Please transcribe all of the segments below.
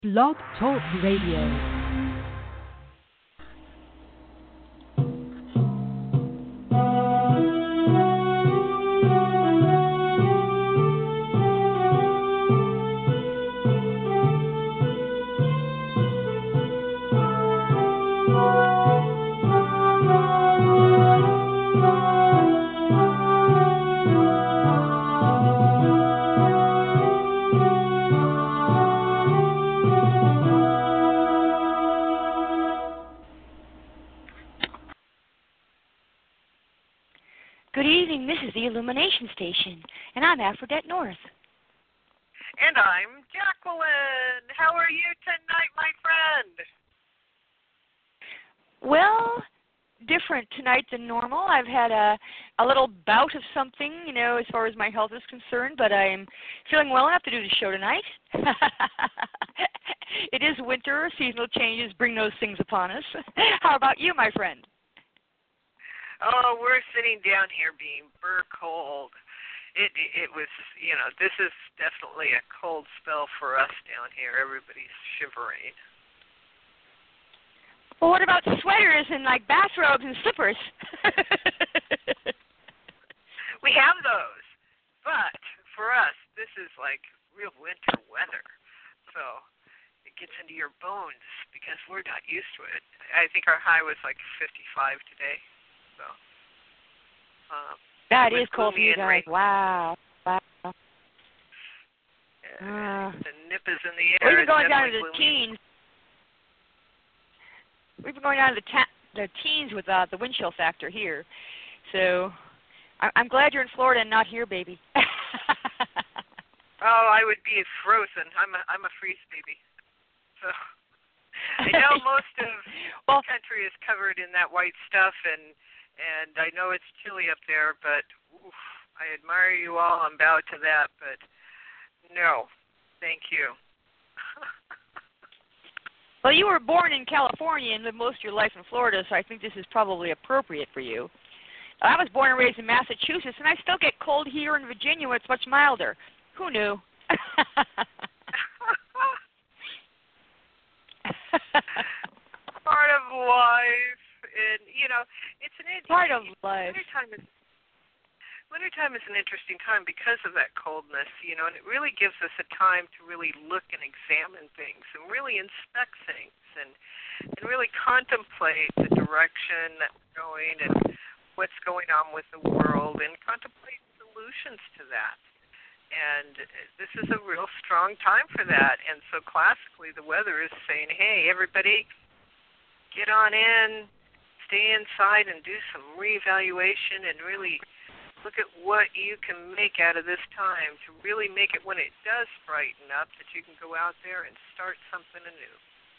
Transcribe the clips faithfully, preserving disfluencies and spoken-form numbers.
Blog Talk Radio. Good evening, this is the Illumination Station, and I'm Aphrodite North. And I'm Jacqueline. How are you tonight, my friend? Well, different tonight than normal. I've had a, a little bout of something, you know, as far as my health is concerned, but I'm feeling well enough to do the show tonight. It is winter, seasonal changes bring those things upon us. How about you, my friend? Oh, we're sitting down here being burr cold. It it was, you know, this is definitely a cold spell for us down here. Everybody's shivering. Well, what about sweaters and, like, bathrobes and slippers? We have those, but for us, this is like real winter weather. So it gets into your bones because we're not used to it. I think our high was like fifty-five today. So, um, that is cold for you guys. Rain. Wow. Wow. Uh, Uh, the nip is in the air. we've been going it's down to the gloomy. teens. We've been going down to the, ta- the teens with uh, the wind chill factor here. So I- I'm glad you're in Florida and not here, baby. Oh, I would be frozen. I'm a I'm a freeze baby. So I know most of well, the country is covered in that white stuff, and and I know it's chilly up there, but oof, I admire you all. I'm bowed to that, but no, thank you. well, you were born in California and lived most of your life in Florida, so I think this is probably appropriate for you. I was born and raised in Massachusetts, and I still get cold here in Virginia where it's much milder. Who knew? Part of life, and you know, it's an part of life. Wintertime is wintertime is an interesting time because of that coldness, you know, and it really gives us a time to really look and examine things and really inspect things and and really contemplate the direction that we're going and what's going on with the world and contemplate solutions to that. And this is a real strong time for that. And so classically, the weather is saying, hey, everybody, get on in, stay inside, and do some reevaluation and really look at what you can make out of this time to really make it when it does brighten up that you can go out there and start something anew.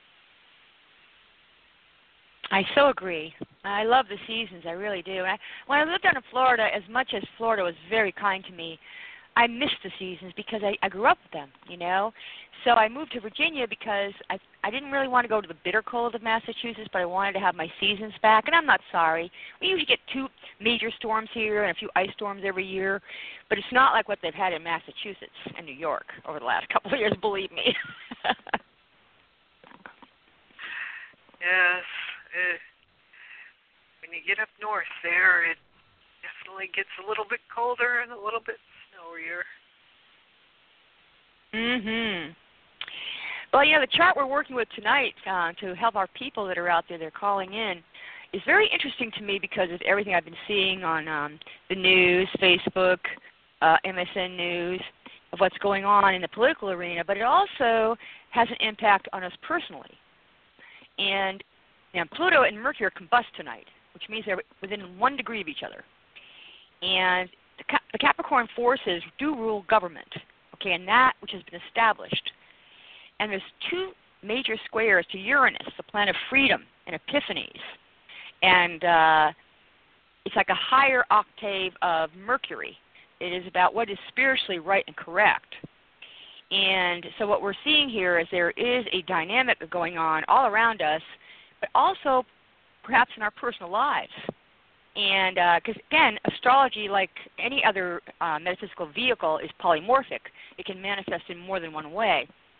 I so agree. I love the seasons. I really do. I, when I lived down in Florida, as much as Florida was very kind to me, I missed the seasons because I, I grew up with them, you know. So I moved to Virginia because I I didn't really want to go to the bitter cold of Massachusetts, but I wanted to have my seasons back, and I'm not sorry. We usually get two major storms here and a few ice storms every year, but it's not like what they've had in Massachusetts and New York over the last couple of years, believe me. Yes. Uh, when you get up north there, it definitely gets a little bit colder and a little bit snowier. Mhm. Well, you know, the chart we're working with tonight uh, to help our people that are out there, they're calling in, is very interesting to me because of everything I've been seeing on um, the news, Facebook, uh, M S N News, of what's going on in the political arena, but it also has an impact on us personally. And you know, Pluto and Mercury combust tonight, which means they're within one degree of each other. And the, Cap- the Capricorn forces do rule government, okay, and that which has been established. And there's two major squares to Uranus, the planet of freedom and epiphanies. And uh, it's like a higher octave of Mercury. It is about what is spiritually right and correct. And so what we're seeing here is there is a dynamic going on all around us, but also perhaps in our personal lives. And because, uh, again, astrology, like any other uh, metaphysical vehicle, is polymorphic. It can manifest in more than one way.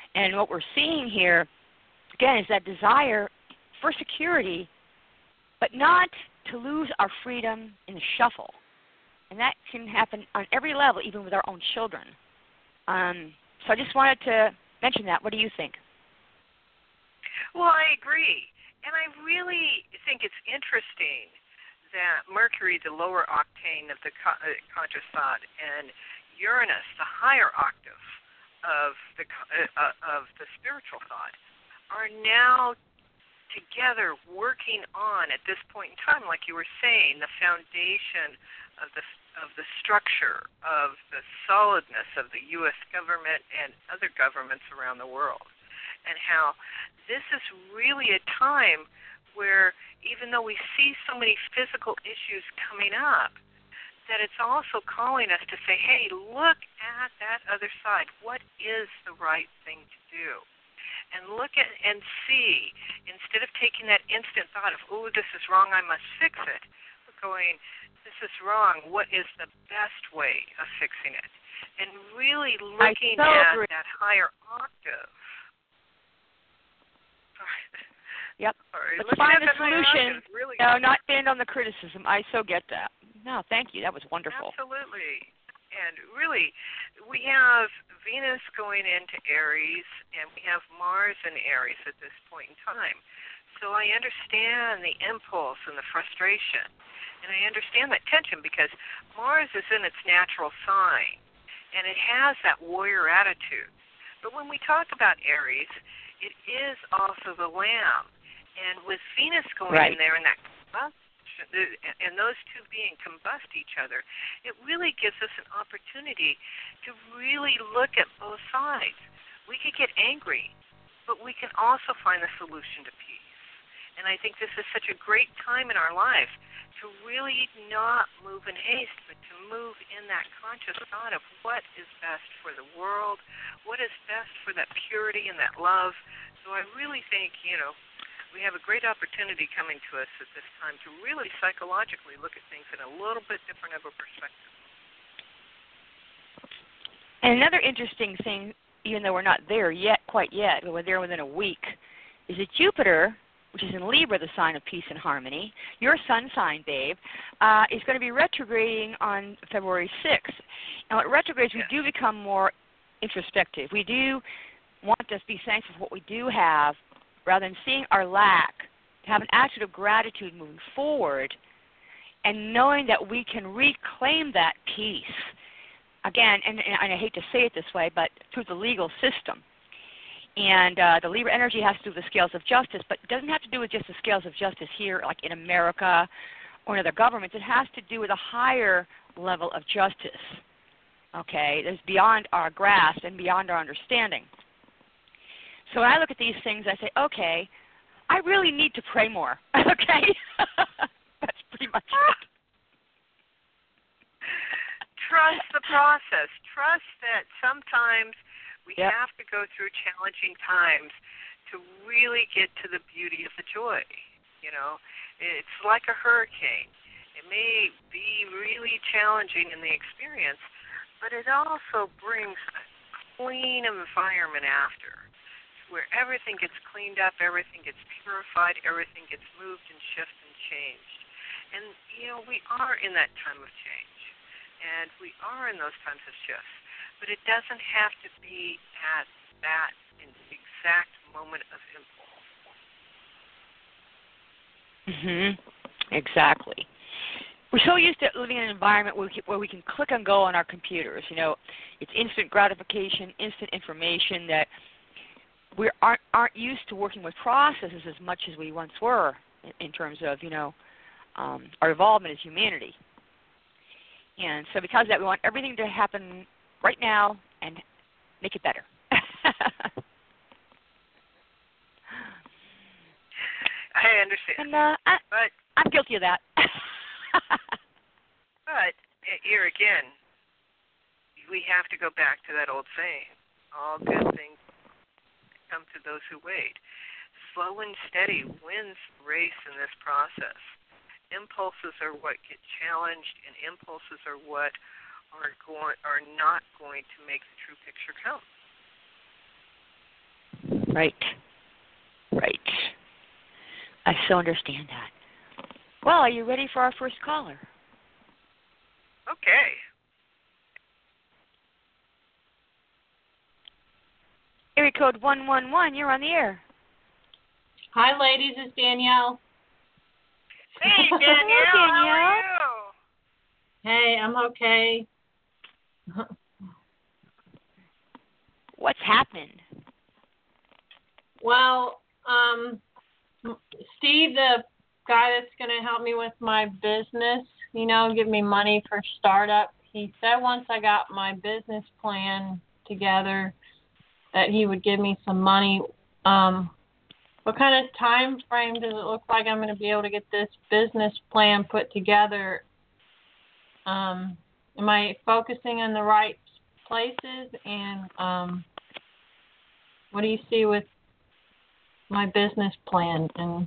And what we're seeing here, again, is that desire for security, but not to lose our freedom in the shuffle. And that can happen on every level, even with our own children. Um, so I just wanted to mention that. What do you think? Well, I agree. And I really think it's interesting that Mercury, the lower octane of the co- uh, conscious thought, and Uranus, the higher octave of the uh, of the spiritual thought, are now together working on, at this point in time, like you were saying, the foundation of the of the structure, of the solidness of the U S government and other governments around the world, and how this is really a time where, even though we see so many physical issues coming up, that it's also calling us to say, hey, look at that other side. What is the right thing to do? And look at and see, instead of taking that instant thought of, oh, this is wrong, I must fix it, but going, this is wrong, what is the best way of fixing it? And really looking so at agree. that higher octave. Yep. Sorry. Let's Looking find at a that higher solution. octave really No, not stand on the criticism. I so get that. No, thank you. That was wonderful. Absolutely. And really, we have Venus going into Aries, and we have Mars in Aries at this point in time. So I understand the impulse and the frustration, and I understand that tension because Mars is in its natural sign, and it has that warrior attitude. But when we talk about Aries, it is also the lamb. And with Venus going right. in there and that combustion, and those two being combust each other, it really gives us an opportunity to really look at both sides. We could get angry, but we can also find the solution to peace. And I think this is such a great time in our life to really not move in haste, but to move in that conscious thought of what is best for the world, what is best for that purity and that love. So I really think, you know, we have a great opportunity coming to us at this time to really psychologically look at things in a little bit different of a perspective. And another interesting thing, even though we're not there yet, quite yet, but we're there within a week, is that Jupiter, which is in Libra, the sign of peace and harmony, your sun sign, babe, uh, is going to be retrograding on February sixth. And what retrogrades, yes. we do become more introspective. We do want to be thankful for what we do have, rather than seeing our lack, to have an attitude of gratitude moving forward, and knowing that we can reclaim that peace. Again, and, and I hate to say it this way, but through the legal system. And uh, the Libra energy has to do with the scales of justice, but it doesn't have to do with just the scales of justice here, like in America or in other governments. It has to do with a higher level of justice, okay, that's beyond our grasp and beyond our understanding. So when I look at these things, I say, okay, I really need to pray more, okay? That's pretty much it. Trust the process. Trust that sometimes we yep. have to go through challenging times to really get to the beauty of the joy. You know, it's like a hurricane. It may be really challenging in the experience, but it also brings a clean environment after, where everything gets cleaned up, everything gets purified, everything gets moved and shifted and changed. And, you know, we are in that time of change, and we are in those times of shifts, but it doesn't have to be at that exact moment of impulse. Mm-hmm. Exactly. We're so used to living in an environment where we, can, where we can click and go on our computers. You know, it's instant gratification, instant information, that we aren't, aren't used to working with processes as much as we once were in, in terms of, you know, um, our involvement as humanity. And so because of that, we want everything to happen right now and make it better. I understand. And uh, I, but, I'm guilty of that. But here again, we have to go back to that old saying, all good things come to those who wait. Slow and steady wins the race in this process. Impulses are what get challenged, and impulses are what are going are not going to make the true picture come. Right. Right. I so understand that. Well, are you ready for our first caller? Okay. Area code one one one, you're on the air. Hi, ladies. It's Danielle. Hey, Danielle. Hello, Danielle. How are you? Hey, I'm okay. What's happened? Well, um, Steve, the guy that's going to help me with my business, you know, give me money for startup, he said once I got my business plan together that he would give me some money. Um, what kind of time frame does it look like I'm going to be able to get this business plan put together? Um, am I focusing in the right places? And um, what do you see with my business plan? And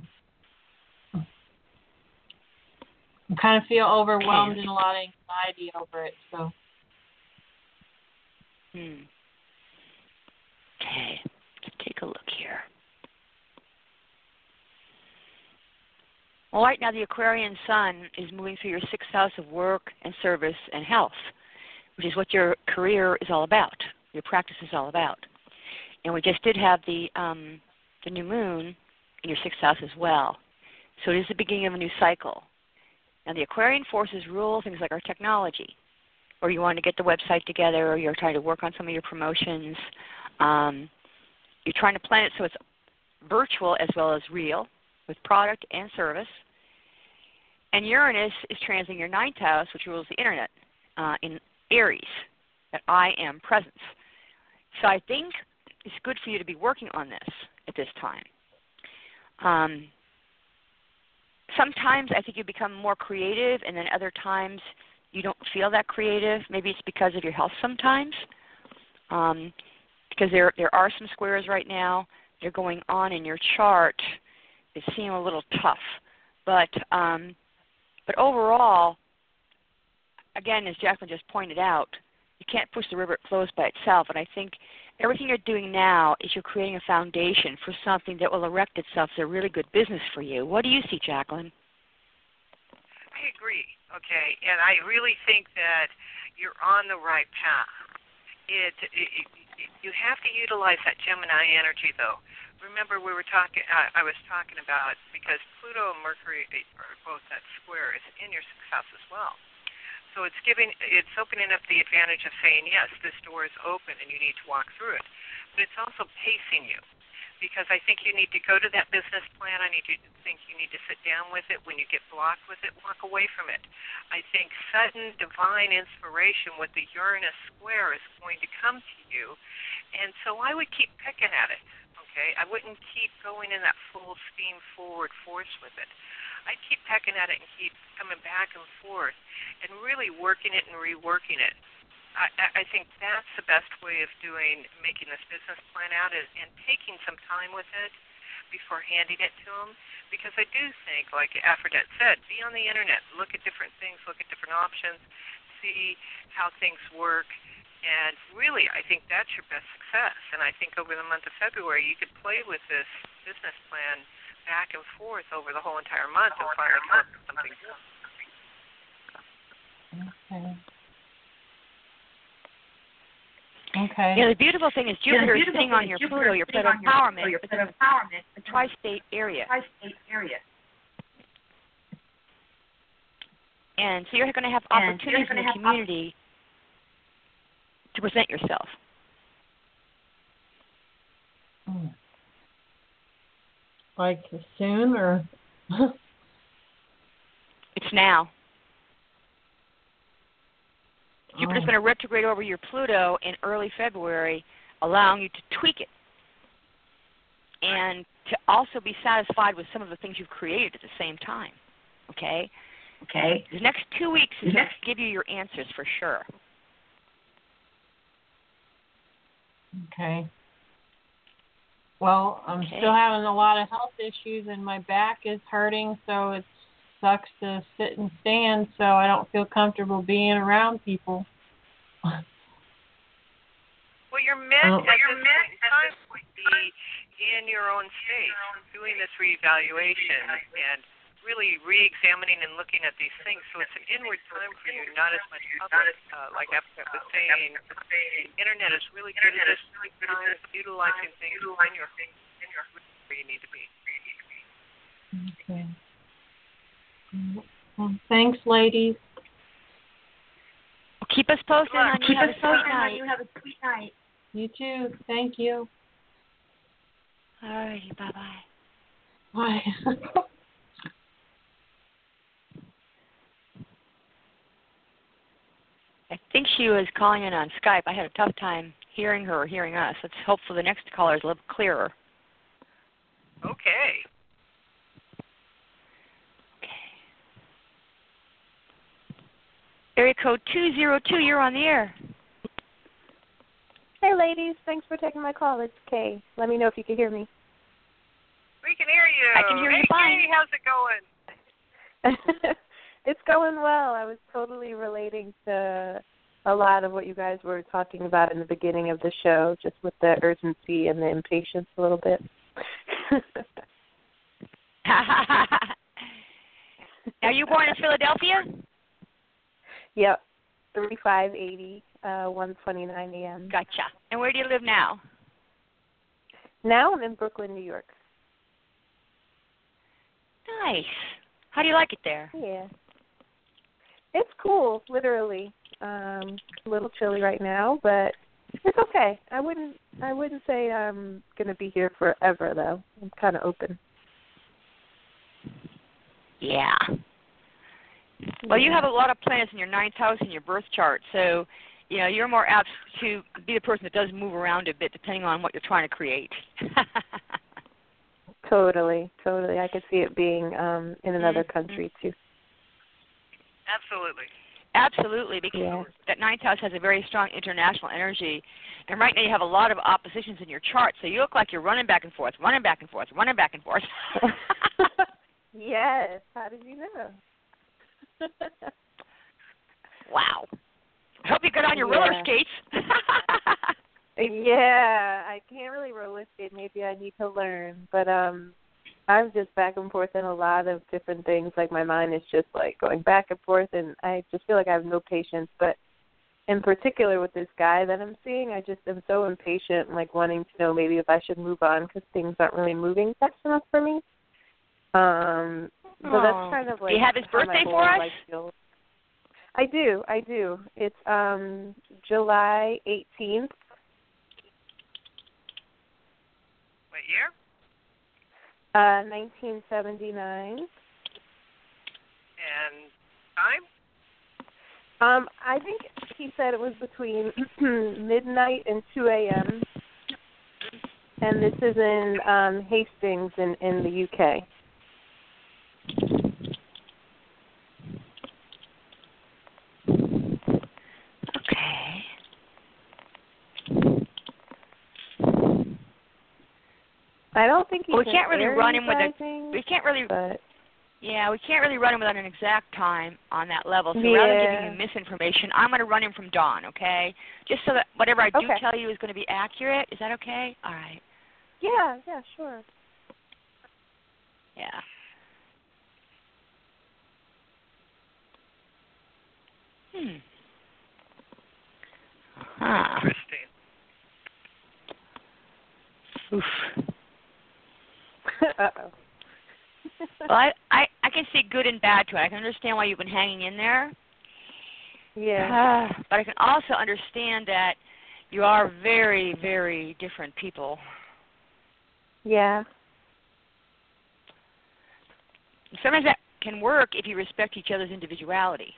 I kind of feel overwhelmed and a lot of anxiety over it. So. Hmm. Okay, let's take a look here. Well, right now the Aquarian Sun is moving through your sixth house of work and service and health, which is what your career is all about, your practice is all about. And we just did have the um, the new moon in your sixth house as well. So it is the beginning of a new cycle. Now the Aquarian forces rule things like our technology, or you want to get the website together, or you're trying to work on some of your promotions. Um, you're trying to plan it so it's virtual as well as real, with product and service. And Uranus is transiting your ninth house, which rules the internet, uh, in Aries, that I am presence. So I think it's good for you to be working on this at this time. Um, sometimes I think you become more creative, and then other times you don't feel that creative. Maybe it's because of your health sometimes, um, because there there are some squares right now. They're going on in your chart. They seem a little tough, but um, but overall, again, as Jacqueline just pointed out, you can't push the river; it flows by itself. And I think everything you're doing now is you're creating a foundation for something that will erect itself as a really good business for you. What do you see, Jacqueline? I agree. Okay, and I really think that you're on the right path. It, it, it, it you have to utilize that Gemini energy, though. Remember, we were talking. Uh, I was talking about because Pluto and Mercury are both that square is in your sixth house as well. So it's giving, it's opening up the advantage of saying, yes, this door is open and you need to walk through it. But it's also pacing you, because I think you need to go to that business plan. I need to think you need to sit down with it. When you get blocked with it, walk away from it. I think sudden divine inspiration with the Uranus square is going to come to you, and so I would keep picking at it. Okay, I wouldn't keep going in that full steam forward force with it. I'd keep pecking at it and keep coming back and forth and really working it and reworking it. I, I think that's the best way of doing, making this business plan out is, and taking some time with it before handing it to them. Because I do think, like Aphrodite said, be on the internet, look at different things, look at different options, see how things work. And really, I think that's your best success. And I think over the month of February, you could play with this business plan back and forth over the whole entire month and finally come up with something good. Okay. Okay. Yeah, the beautiful thing is Jupiter yeah, is sitting on your Pluto, your Pluto empowerment, your Pluto empowerment, the tri-state area. Tri-state area. And so you're going to have opportunities in the community to present yourself. Like soon or? It's now. Jupiter's oh. going to retrograde over your Pluto in early February, allowing you to tweak it and to also be satisfied with some of the things you've created at the same time. Okay? Okay. The next two weeks is going to give you your answers for sure. Okay. Well, I'm okay. still having a lot of health issues, and my back is hurting, so it sucks to sit and stand, so I don't feel comfortable being around people. Well, you're meant, oh. at this time would be, in your own space, doing this reevaluation and really re-examining and looking at these things. So it's an inward time for you, not as much public. Uh, like Epcot was saying, the internet is really good at this time, utilizing things in your where you need to be. Okay. Well, thanks, ladies. Well, keep us posted on you. Keep Have us a posted sweet on night. you. Have a sweet night. You too. Thank you. All righty. Bye-bye. Bye. I think she was calling in on Skype. I had a tough time hearing her or hearing us. Let's hope for the next caller is a little clearer. Okay. Area code two zero two, you're on the air. Hey, ladies. Thanks for taking my call. It's Kay. Let me know if you can hear me. We can hear you. I can hear hey, you fine. Kay, how's it going? It's going well. I was totally relating to a lot of what you guys were talking about in the beginning of the show, just with the urgency and the impatience a little bit. Are you born in Philadelphia? Yep. thirty-five eighty, uh, one twenty-nine a.m. Gotcha. And where do you live now? Now I'm in Brooklyn, New York. Nice. How do you like it there? Yeah. It's cool, literally. Um, a little chilly right now, but it's okay. I wouldn't I wouldn't say I'm gonna be here forever though. I'm kinda open. Yeah. Well, you have a lot of planets in your ninth house in your birth chart, so you know you're more apt to be the person that does move around a bit, depending on what you're trying to create. Totally, totally. I could see it being um, in another mm-hmm. country too. Absolutely. Absolutely, because yeah. that ninth house has a very strong international energy, and right now you have a lot of oppositions in your chart, so you look like you're running back and forth, running back and forth, running back and forth. Yes. How did you know? Wow. I hope you get on your yeah. roller skates. Yeah, I can't really roller skate. Maybe I need to learn. But um, I'm just back and forth in a lot of different things. Like my mind is just like going back and forth, and I just feel like I have no patience. But in particular with this guy that I'm seeing, I just am so impatient, like wanting to know maybe if I should move on because things aren't really moving fast enough for me. Um, so oh. that's kind of like do you have his birthday for us? Feels. I do, I do. It's um July eighteenth. What year? Uh, nineteen seventy-nine. And time? Um, I think he said it was between midnight and two a.m. And this is in um, Hastings in, in the U K. Okay. I don't think he well, we can can't really air run him with a. things, We can't really. but Yeah, we can't really run him without an exact time on that level. So yeah. rather than giving you misinformation, I'm going to run him from dawn, okay? Just so that whatever I do okay. tell you is going to be accurate. Is that okay? All right. Yeah, yeah, sure. Yeah. Hmm. Huh. Interesting. Oof. Uh-oh. Well, I, I, I can see good and bad to it. I can understand why you've been hanging in there. Yeah. Uh, but I can also understand that you are very, very different people. Yeah. Sometimes that can work if you respect each other's individuality.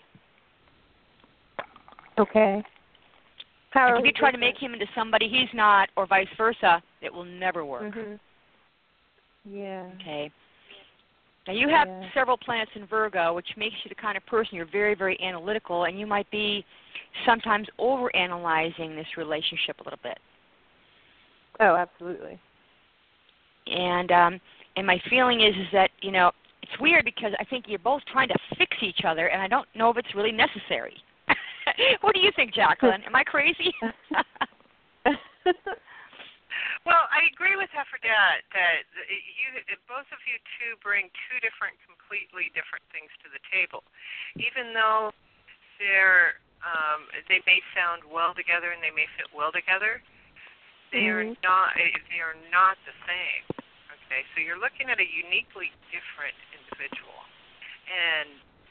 Okay. How And are if we you try to different? make him into somebody he's not, or vice versa, it will never work. Mhm. Yeah. Okay. Now you have Yeah. several planets in Virgo, which makes you the kind of person you're very, very analytical, and you might be sometimes overanalyzing this relationship a little bit. Oh, absolutely. And um, and my feeling is is that you know it's weird because I think you're both trying to fix each other, and I don't know if it's really necessary. What do you think, Jacqueline? Am I crazy? Well, I agree with Aphrodite that you, both of you two bring two different, completely different things to the table. Even though they're, um, they may sound well together and they may fit well together, they mm-hmm. are not. They are not the same. Okay, so you're looking at a uniquely different individual, and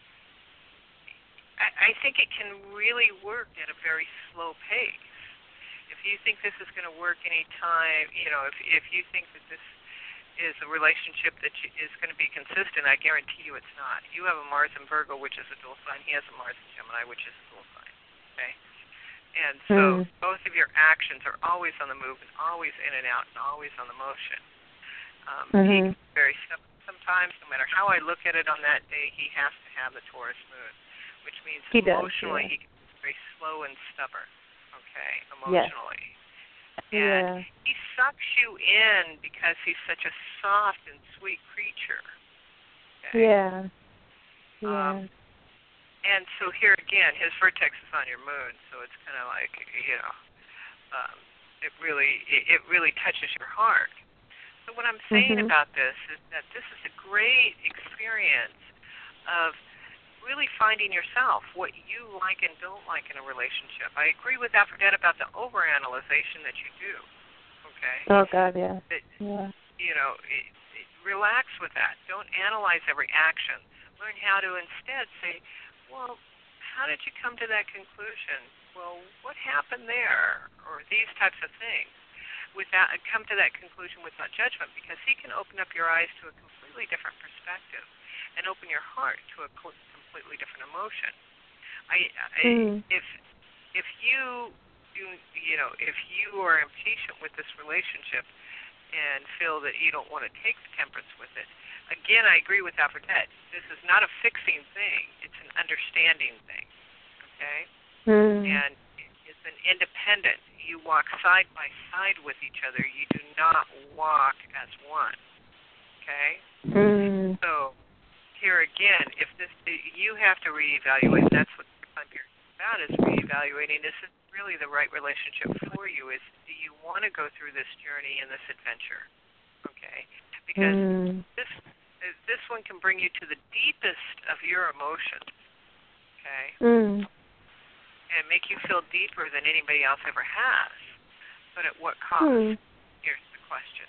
I, I think it can really work at a very slow pace. If you think this is going to work any time, you know, if if you think that this is a relationship that is going to be consistent, I guarantee you it's not. You have a Mars in Virgo, which is a dual sign. He has a Mars in Gemini, which is a dual sign. Okay, and so mm. both of your actions are always on the move and always in and out and always on the motion. Um, mm-hmm. He's very stubborn sometimes. No matter how I look at it on that day, he has to have the Taurus moon, which means he emotionally does, yeah. he can be very slow and stubborn. Okay, emotionally. Yes. And yeah. he sucks you in because he's such a soft and sweet creature. Okay? Yeah. Yeah. Um, and so here again, his vertex is on your moon, so it's kind of like, you know, um, it really it, it really touches your heart. So what I'm saying mm-hmm. about this is that this is a great experience of really finding yourself, what you like and don't like in a relationship. I agree with Aphrodite about the overanalyzation that you do. Okay. Oh God, yeah. That, yeah. You know, it, it, relax with that. Don't analyze every action. Learn how to instead say, well, how did you come to that conclusion? Well, what happened there? Or these types of things. Without come to that conclusion without judgment, because he can open up your eyes to a completely different perspective and open your heart to a completely different emotion. I, I mm. if if you you you know if you are impatient with this relationship and feel that you don't want to take the temperance with it, again, I agree with Aphrodite. This is not a fixing thing; it's an understanding thing. Okay, mm. and it's an independent. You walk side by side with each other. You do not walk as one. Okay, mm. so. Here again, if this you have to reevaluate. That's what I'm here about is reevaluating. Is this really the right relationship for you? Is do you want to go through this journey and this adventure? Okay, because mm. this this one can bring you to the deepest of your emotions. Okay, mm. and make you feel deeper than anybody else ever has. But at what cost? Mm. Here's the question.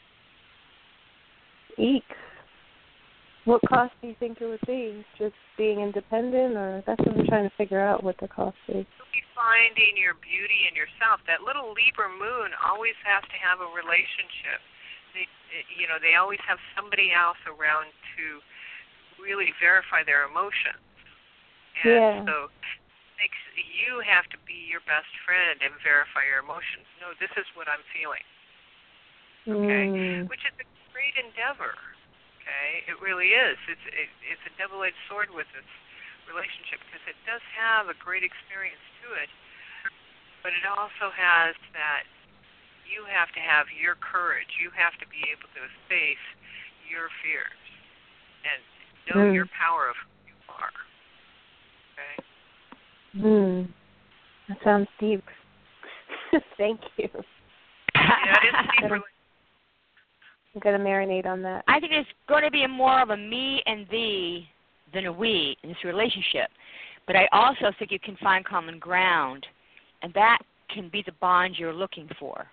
Eek. What cost do you think it would be? Just being independent, or that's what I'm trying to figure out what the cost is. You'll be finding your beauty in yourself. That little Libra moon always has to have a relationship. They, you know, they always have somebody else around to really verify their emotions. And yeah. so makes you have to be your best friend and verify your emotions. No, this is what I'm feeling. Okay, mm. which is a great endeavor. Okay, it really is. It's it, it's a double-edged sword with this relationship because it does have a great experience to it, but it also has that you have to have your courage. You have to be able to face your fears and know mm. your power of who you are. Okay. Hmm. That sounds deep. Thank you. Yeah, it is deep. Really. I'm going to marinate on that. I think it's going to be a more of a me and thee than a we in this relationship. But I also think you can find common ground, and that can be the bond you're looking for.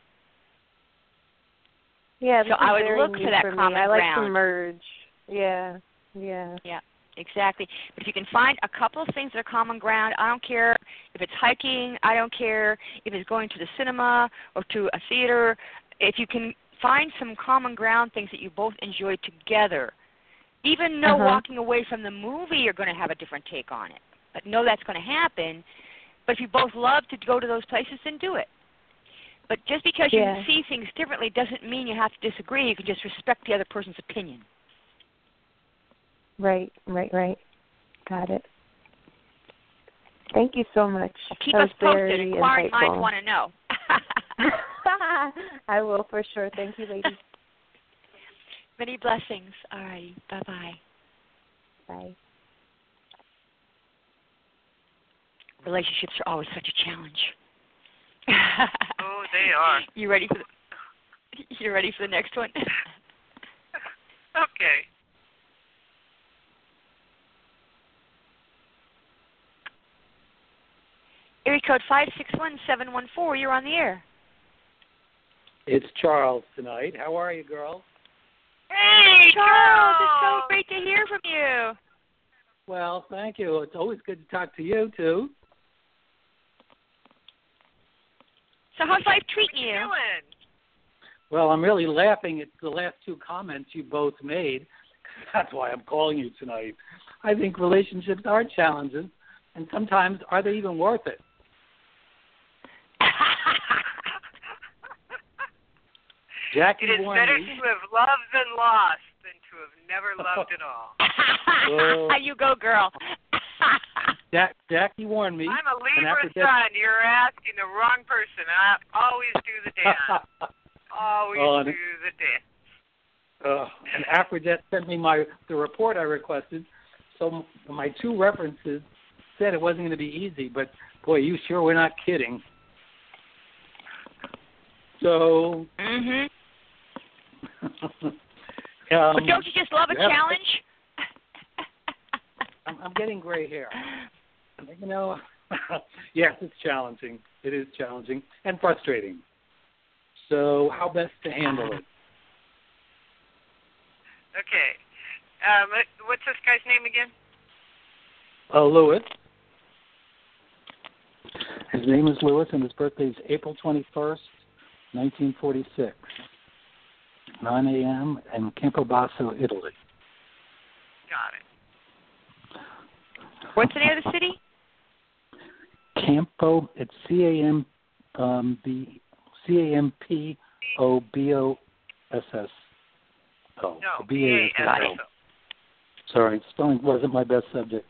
Yeah, so I would look for that for common I like ground. to merge. Yeah, yeah. Yeah, exactly. But if you can find a couple of things that are common ground, I don't care if it's hiking, I don't care if it's going to the cinema or to a theater. If you can find some common ground things that you both enjoy together. Even though uh-huh. walking away from the movie, you're going to have a different take on it. But know that's going to happen. But if you both love to go to those places, then do it. But just because yeah. you see things differently doesn't mean you have to disagree. You can just respect the other person's opinion. Right, right, right. Got it. Thank you so much. Well, keep that us posted. Inquiring minds want to know. I will for sure. Thank you, ladies. Many blessings. All righty. Bye-bye. Bye. Relationships are always such a challenge. Oh, they are. You ready for the You ready for the next one? Okay. Area code five six one seven one four. You're on the air. It's Charles tonight. How are you, girls? Hey, Charles, it's so great to hear from you. Well, thank you. It's always good to talk to you, too. So how's life treating What you you? doing? Well, I'm really laughing at the last two comments you both made. That's why I'm calling you tonight. I think relationships are challenges, and sometimes are they even worth it? Jackie It is warned better me. to have loved than lost than to have never loved at all. Well, You go, girl. Jack, Jackie warned me. I'm a and Libra after that- sun. You're asking the wrong person. I always do the dance. Always Oh, and- do the dance. Uh, and Aphrodite sent me my the report I requested. So my two references said it wasn't going to be easy, but boy, you sure were not kidding. So, Mhm. um, But don't you just love a yeah. challenge? I'm, I'm getting gray hair. You know, yes, it's challenging. It is challenging and frustrating. So, how best to handle it? Okay. Um, what's this guy's name again? Uh, Lewis. His name is Lewis, and his birthday is April twenty-first, nineteen forty-six. nine a.m. in Campobasso, Italy. Got it. What's the name of the city? Campo, it's C A M um, B C A M P O B O S S O. No, B A S S O. B A S S O. Sorry, spelling wasn't my best subject.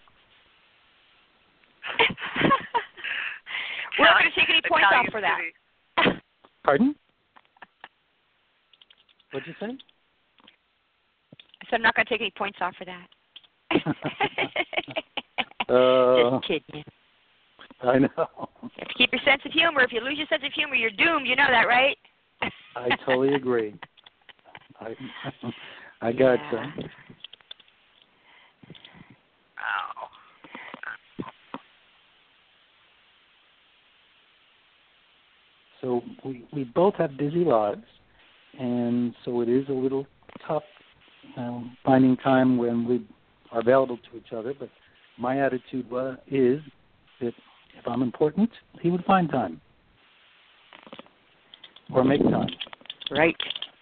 We're not going to take any points Italian off for that. city. Pardon? What'd you say? So I'm not going to take any points off for that. Uh, Just kidding. I know. You have to keep your sense of humor. If you lose your sense of humor, you're doomed. You know that, right? I totally agree. I I got Yeah. you. Wow. So we we both have busy lives, and so it is a little tough um, finding time when we are available to each other. But my attitude uh, is that if I'm important, he would find time or make time. Right.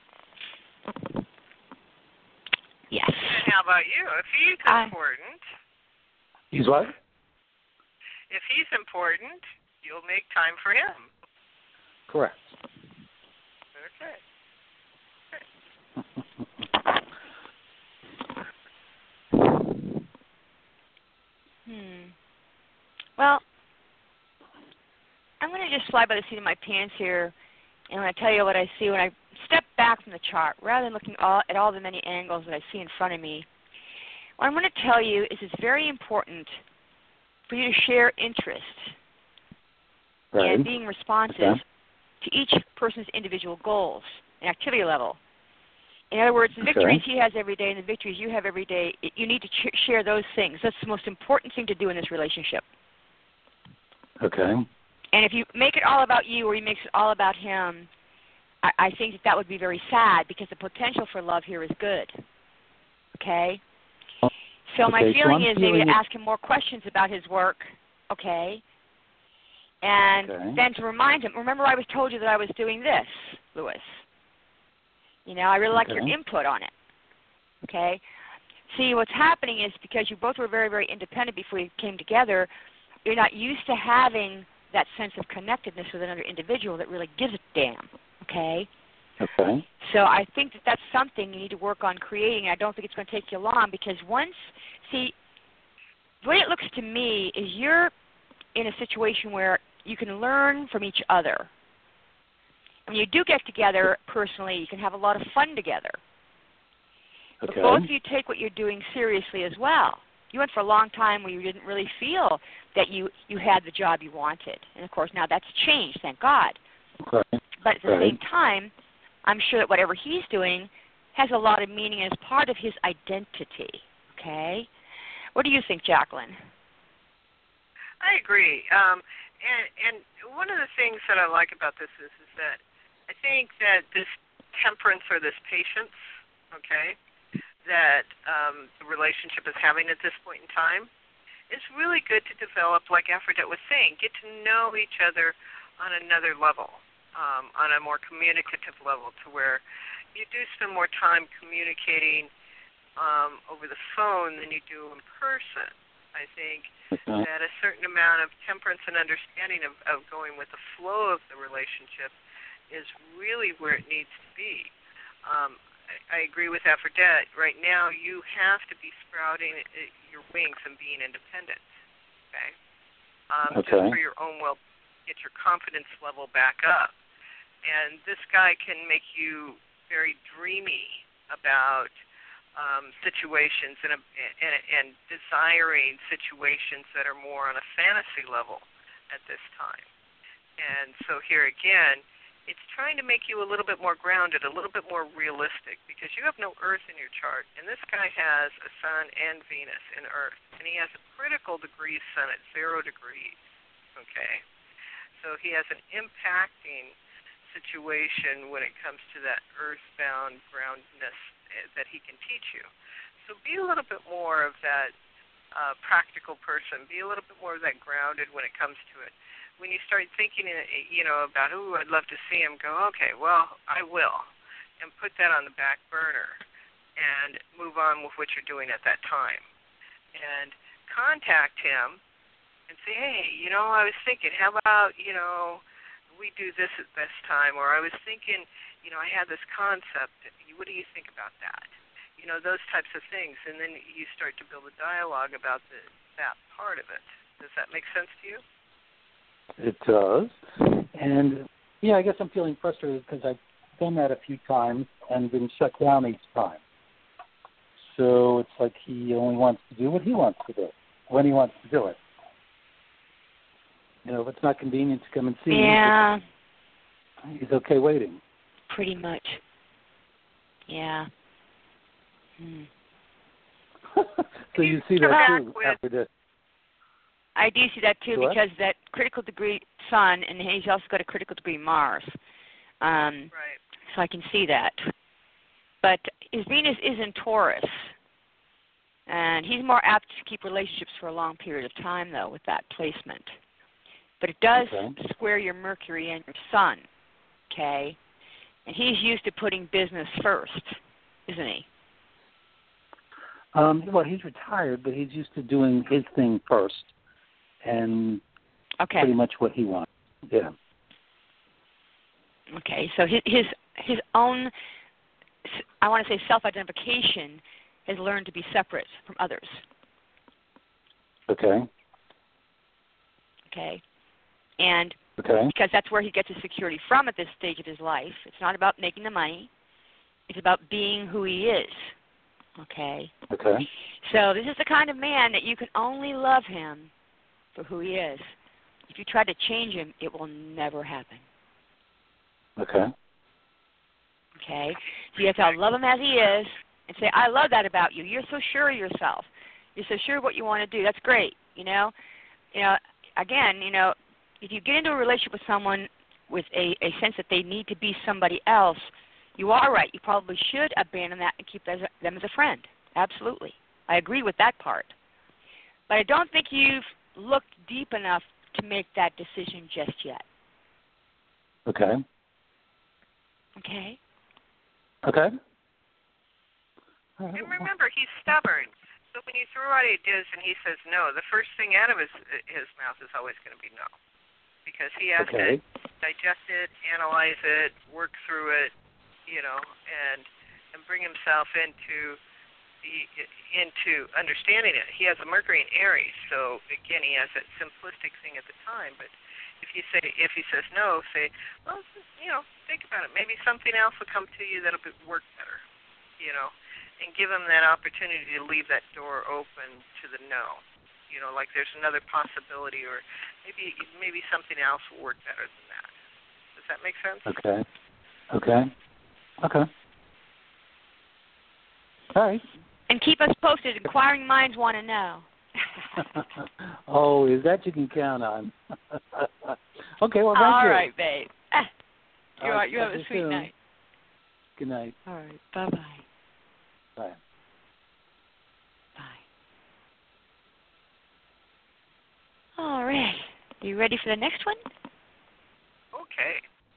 Yes. And how about you? If he's I- important, He's what? if he's important, you'll make time for him. Correct. Okay. Hmm. Well, I'm going to just fly by the seat of my pants here, and I'm going to tell you what I see when I step back from the chart, rather than looking all, at all the many angles that I see in front of me. What I'm going to tell you is it's very important for you to share interest Right. and being responsive Okay. to each person's individual goals and activity level. In other words, the Okay. victories he has every day and the victories you have every day, it- you need to ch- share those things. That's the most important thing to do in this relationship. Okay. And if you make it all about you or he makes it all about him, I, I think that that would be very sad because the potential for love here is good. Okay? So my Okay, so feeling I'm is maybe feeling to it- ask him more questions about his work, okay? And Okay. then to remind him, remember I was told you that I was doing this, Lewis. You know, I really like your Okay. input on it. Okay? See, what's happening is because you both were very, very independent before you came together, you're not used to having that sense of connectedness with another individual that really gives a damn. Okay? Okay. So I think that that's something you need to work on creating. I don't think it's going to take you long because once, see, the way it looks to me is you're in a situation where you can learn from each other. When you do get together personally, you can have a lot of fun together. But Okay. both of you take what you're doing seriously as well. You went for a long time where you didn't really feel that you, you had the job you wanted. And, of course, now that's changed, thank God. Okay. But at the Right. same time, I'm sure that whatever he's doing has a lot of meaning as part of his identity, okay? What do you think, Jacqueline? I agree. Um, and, and one of the things that I like about this is, is that I think that this temperance or this patience, okay, that um, the relationship is having at this point in time is really good to develop, like Aphrodite was saying, get to know each other on another level, um, on a more communicative level, to where you do spend more time communicating um, over the phone than you do in person. I think okay. that a certain amount of temperance and understanding of, of going with the flow of the relationship is really where it needs to be. Um, I, I agree with Aphrodite. Right now, you have to be sprouting your wings and being independent, okay? Um, okay. Just for your own well, get your confidence level back up. And this guy can make you very dreamy about Um, situations and, and, and desiring situations that are more on a fantasy level at this time. And so here again, it's trying to make you a little bit more grounded, a little bit more realistic, because you have no Earth in your chart. And this guy has a Sun and Venus in Earth, and he has a critical degree Sun at zero degrees, okay? So he has an impacting situation when it comes to that earthbound groundedness that he can teach you. So be a little bit more of that uh, practical person. Be a little bit more of that grounded when it comes to it. When you start thinking, you know, about, ooh, I'd love to see him, go, okay, well, I will, and put that on the back burner and move on with what you're doing at that time. And contact him and say, hey, you know, I was thinking, how about, you know, we do this at this time, or I was thinking, you know, I had this concept. What do you think about that? You know, those types of things. And then you start to build a dialogue about the, that part of it. Does that make sense to you? It does. And, yeah, I guess I'm feeling frustrated because I've done that a few times and been shut down each time. So it's like he only wants to do what he wants to do, when he wants to do it. You know, if it's not convenient to come and see yeah. him, he's okay waiting. Pretty much. Yeah. Hmm. So you see that too after this. I do see that too what? because that critical degree Sun, and he's also got a critical degree Mars. Um, right. So I can see that. But his Venus is in Taurus. And he's more apt to keep relationships for a long period of time, though, with that placement. But it does okay. square your Mercury and your Sun, okay? And he's used to putting business first, isn't he? Um, well, he's retired, but he's used to doing his thing first, and okay. pretty much what he wants. Yeah. Okay, so his his his own, I want to say, self-identification has learned to be separate from others. Okay. Okay. And okay. because that's where he gets his security from at this stage of his life. It's not about making the money. It's about being who he is. Okay? Okay. So this is the kind of man that you can only love him for who he is. If you try to change him, it will never happen. Okay. Okay? So you have to love him as he is and say, I love that about you. You're so sure of yourself. You're so sure of what you want to do. That's great, you know? You know, again, you know, if you get into a relationship with someone with a, a sense that they need to be somebody else, you are right. You probably should abandon that and keep them as a friend. Absolutely. I agree with that part. But I don't think you've looked deep enough to make that decision just yet. Okay. Okay? Okay. And remember, he's stubborn. So when you throw out ideas and he says no, the first thing out of his his mouth is always going to be no. Because he has okay. to digest it, analyze it, work through it, you know, and and bring himself into the into understanding it. He has a Mercury in Aries, so again, he has that simplistic thing at the time. But if you say if he says no, say, well, you know, think about it. Maybe something else will come to you that'll be, work better, you know, and give him that opportunity to leave that door open to the no. You know, like there's another possibility, or maybe maybe something else will work better than that. Does that make sense? Okay. Okay. Okay. All right. And keep us posted. Inquiring minds want to know. Oh, is that you can count on. Okay, well, thank All you. All right, babe. You're All right. You have a you sweet soon. night. Good night. All right. Bye-bye. Bye. Bye. All right. You ready for the next one? Okay.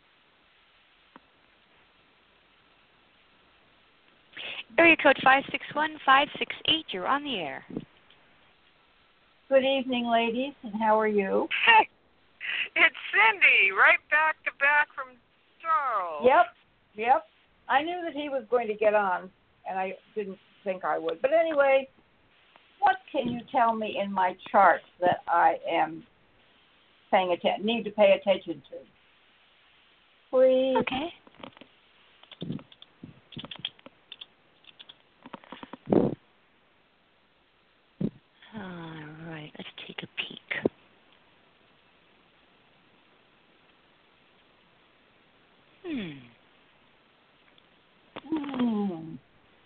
Area code five six one five six eight. You're on the air. Good evening, ladies, and how are you? Hey, it's Cindy, right back to back from Charles. Yep, yep. I knew that he was going to get on, and I didn't think I would. But anyway, what can you tell me in my chart that I am paying atten- need to pay attention to? Please. Okay. All right, let's take a peek. Hmm. Hmm.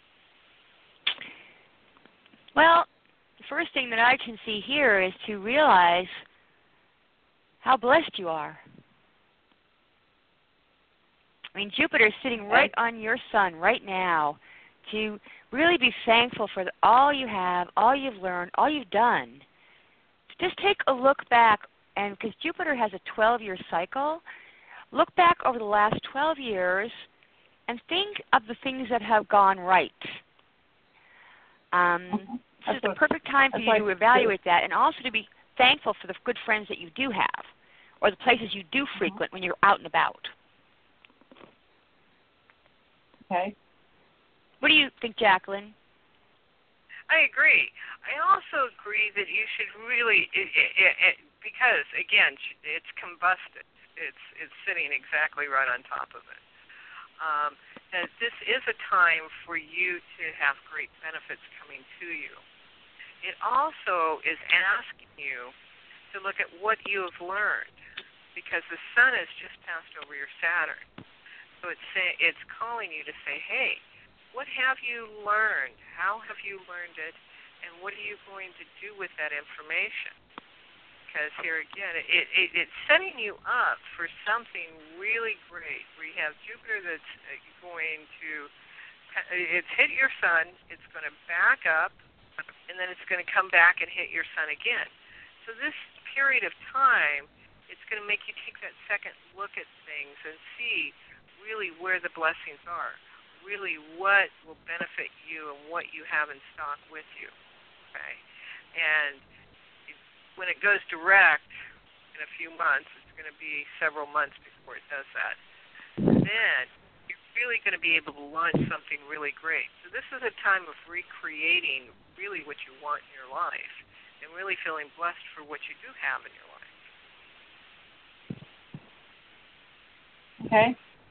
Well, the first thing that I can see here is to realize how blessed you are. I mean, Jupiter is sitting right on your sun right now to really be thankful for the, all you have, all you've learned, all you've done. Just take a look back, and because Jupiter has a twelve-year cycle, look back over the last twelve years and think of the things that have gone right. Um, Mm-hmm. This is the perfect time for you like to evaluate that, and also to be thankful for the good friends that you do have, or the places you do frequent when you're out and about. Okay. What do you think, Jacqueline? I agree. I also agree that you should really, it, it, it, because again, it's combusted. It's it's sitting exactly right on top of it. Um, that this is a time for you to have great benefits coming to you. It also is asking you to look at what you have learned, because the sun has just passed over your Saturn. So it's say, it's calling you to say, hey, what have you learned? How have you learned it? And what are you going to do with that information? Because here again, it, it, it's setting you up for something really great. We have Jupiter that's going to, it's hit your sun, it's going to back up, and then it's going to come back and hit your sun again. So this period of time, it's going to make you take that second look at things and see really where the blessings are, really what will benefit you and what you have in stock with you. Okay, and when it goes direct in a few months, it's going to be several months before it does that. Then you're really going to be able to launch something really great. So this is a time of recreating really what you want in your life and really feeling blessed for what you do have in your life. Okay.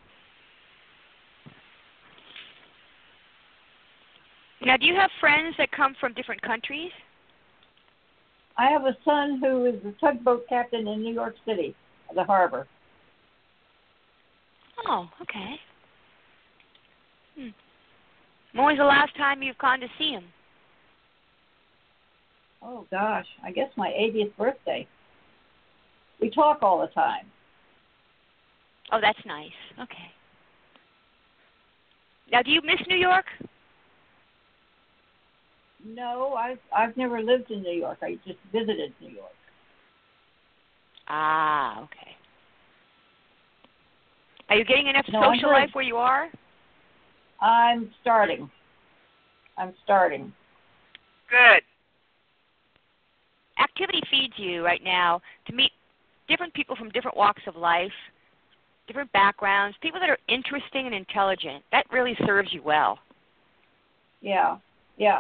Now, do you have friends that come from different countries? I have a son who is a tugboat captain in New York City, the harbor. Oh, okay. Hmm. When was the last time you've gone to see him? Oh, gosh, I guess my eightieth birthday. We talk all the time. Oh, that's nice. Okay. Now, do you miss New York? No, I've I've never lived in New York. I just visited New York. Ah, okay. Are you getting enough No, social life where you are? I'm starting. I'm starting. Good. Activity feeds you right now to meet different people from different walks of life, different backgrounds, people that are interesting and intelligent. That really serves you well. Yeah, yeah.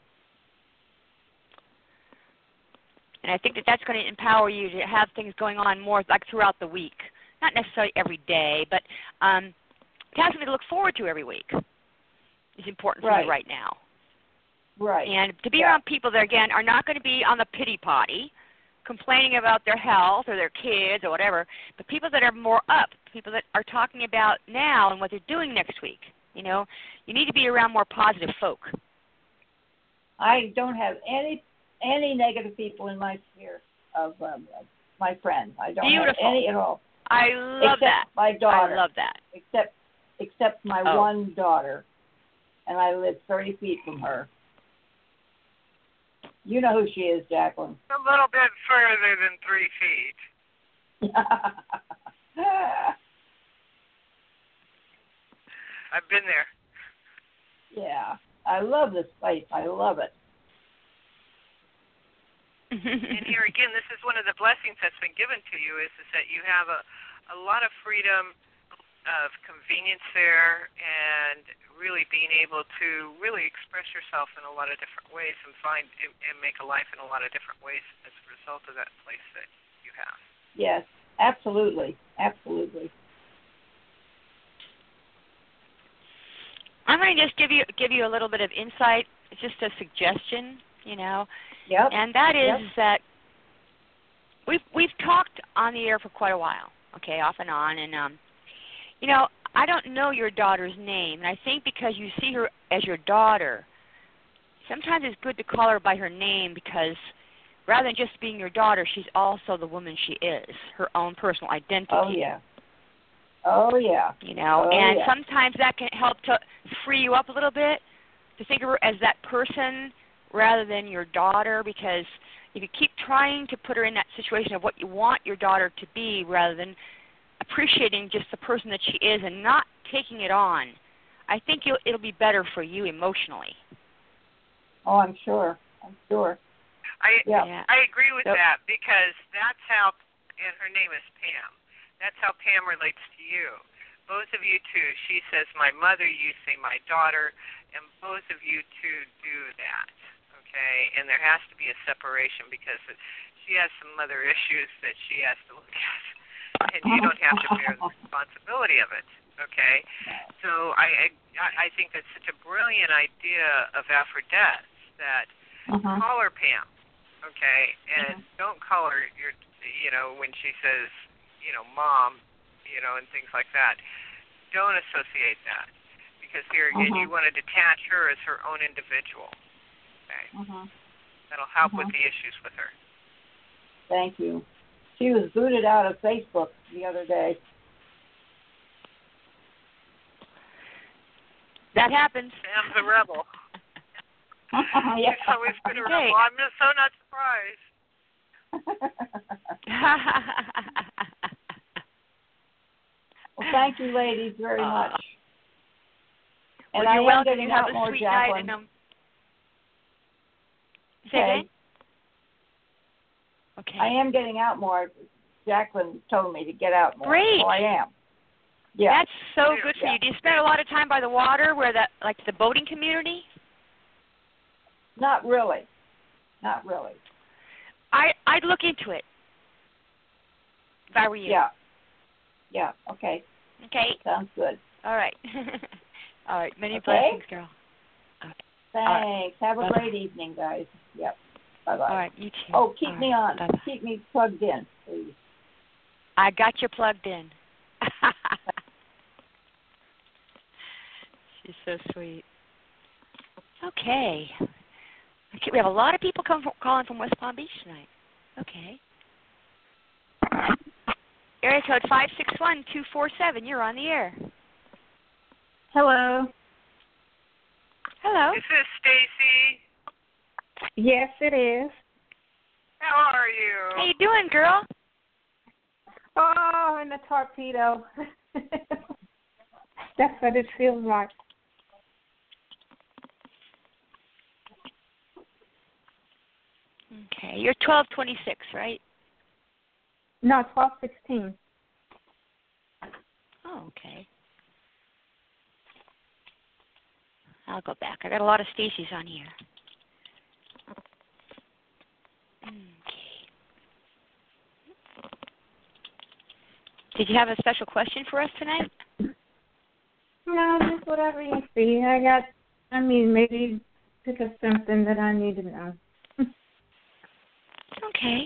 And I think that that's going to empower you to have things going on more like throughout the week. Not necessarily every day, but um, to have something to look forward to every week is important for Right. you right now. Right. And to be yeah. around people that, again, are not going to be on the pity potty, complaining about their health or their kids or whatever, but people that are more up, people that are talking about now and what they're doing next week. You know, you need to be around more positive folk. I don't have any any negative people in my sphere of um, my friends. I don't Beautiful. have any at all. I love except that. my daughter. I love that. Except except my Oh. one daughter, and I live thirty feet from her. You know who she is, Jacqueline. A little bit further than three feet. I've been there. Yeah, I love this place. I love it. And here again, this is one of the blessings that's been given to you is, is that you have a, a lot of freedom of convenience there and really being able to really express yourself in a lot of different ways and find and make a life in a lot of different ways as a result of that place that you have. Yes, absolutely. Absolutely. I'm going to just give you give you a little bit of insight. It's just a suggestion, you know. Yep. And that is Yep. that we've we've talked on the air for quite a while, okay, off and on, and um, you know, I don't know your daughter's name, and I think because you see her as your daughter, sometimes it's good to call her by her name because rather than just being your daughter, she's also the woman she is, her own personal identity. Oh yeah. Oh yeah. You know, oh, and yeah. sometimes that can help to free you up a little bit to think of her as that person rather than your daughter, because if you keep trying to put her in that situation of what you want your daughter to be rather than appreciating just the person that she is and not taking it on, I think you'll, it'll be better for you emotionally. Oh, I'm sure. I'm sure. I Yeah. Yeah. I agree with So- that because that's how, and her name is Pam. That's how Pam relates to you. Both of you two, she says my mother, you say my daughter, and both of you two do that, okay? And there has to be a separation because it, she has some other issues that she has to look at, and you don't have to bear the responsibility of it, okay? So I I, I think that's such a brilliant idea of Aphrodite that Uh-huh. call her Pam, okay? And Mhm. don't call her your, you know, when she says, you know, mom, you know, and things like that. Don't associate that because here again, Mhm. you want to detach her as her own individual. Okay, Uh-huh. that'll help Mhm. with the issues with her. Thank you. She was booted out of Facebook the other day. That happens. Sam's a rebel. Yeah. She's always been a Okay. rebel. I'm just so not surprised. Well, thank you, ladies, very Uh, much. Well, And you're I am welcome. getting You have out a more, sweet Jacqueline. night. And, um, say Okay. again? Okay. I am getting out more. Jacqueline told me to get out more. Great. So I am. Yeah. That's so good for Yeah. you. Do you spend a lot of time by the water where that, like the boating community? Not really. Not really. I, I'd look into it if I were you. Yeah. Yeah. Okay. Okay. Sounds good. All right. All right. Many Okay. blessings, girl. Thanks. Have a Bye-bye. great evening, guys. Yep. Bye bye. All right. You too. Oh, keep All me right. on. Bye-bye. Keep me plugged in, please. I got you plugged in. She's so sweet. Okay. Okay. We have a lot of people come from, calling from West Palm Beach tonight. Okay. Area code five six one two four seven. You're on the air. Hello. Hello. This is Stacy. Yes, it is. How are you? How you doing, girl? Oh, in the torpedo. That's what it feels like. Okay. You're twelve twenty-six, right? No, twelve sixteen. Oh, okay. I'll go back. I got a lot of Stacy's on here. Okay. Did you have a special question for us tonight? No, just whatever you see. I got, I mean, maybe pick up something that I need to know. Okay.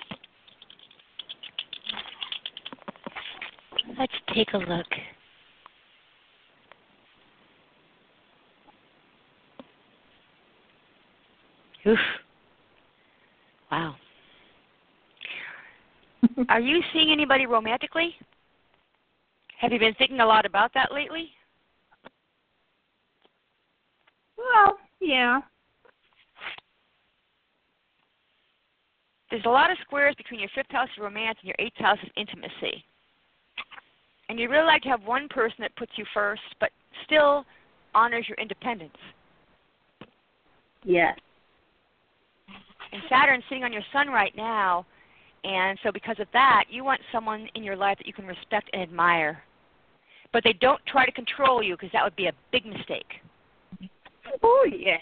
Let's take a look. Oof. Wow. Are you seeing anybody romantically? Have you been thinking a lot about that lately? Well, yeah. There's a lot of squares between your fifth house of romance and your eighth house of intimacy. And you really like to have one person that puts you first, but still honors your independence. Yes. And Saturn's sitting on your sun right now, and so because of that, you want someone in your life that you can respect and admire. But they don't try to control you, because that would be a big mistake. Oh, yes.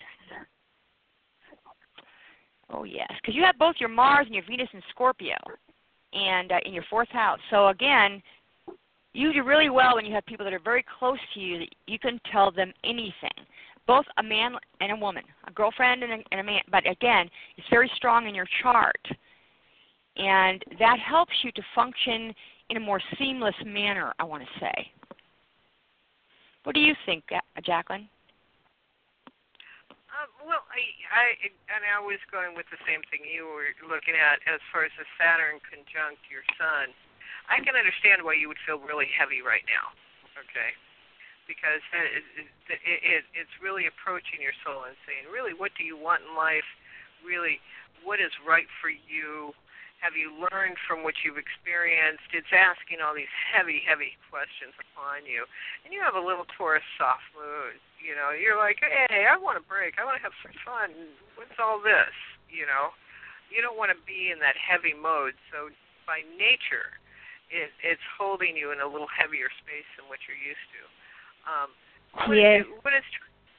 Oh, yes, because you have both your Mars and your Venus in Scorpio and uh, in your fourth house. So, again, you do really well when you have people that are very close to you that you can tell them anything, both a man and a woman, a girlfriend and a, and a man. But, again, it's very strong in your chart, and that helps you to function in a more seamless manner, I want to say. What do you think, Jacqueline? Uh, well, I, I and I was going with the same thing you were looking at as far as the Saturn conjunct your Sun. I can understand why you would feel really heavy right now, okay? Because it, it, it, it's really approaching your soul and saying, really, what do you want in life? Really, what is right for you? Have you learned from what you've experienced? It's asking all these heavy, heavy questions upon you. And you have a little Taurus soft mood. You know, you're like, hey, I want a break. I want to have some fun. What's all this? You know, you don't want to be in that heavy mode. So by nature, it, it's holding you in a little heavier space than what you're used to. Um, what, yes. it, what, it's,